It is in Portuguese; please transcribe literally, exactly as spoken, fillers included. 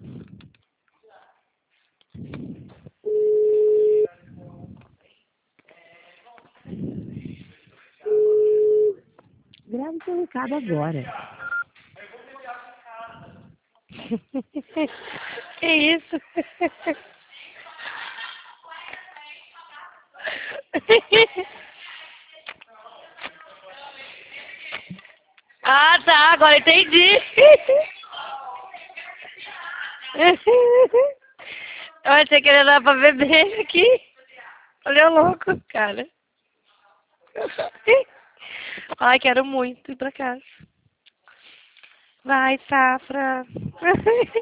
Grave seu recado agora. Que isso? Ah, tá, agora entendi. Eu achei que ele era pra beber aqui. Olha o louco, cara. Ai, quero muito ir pra casa. Vai, Safra.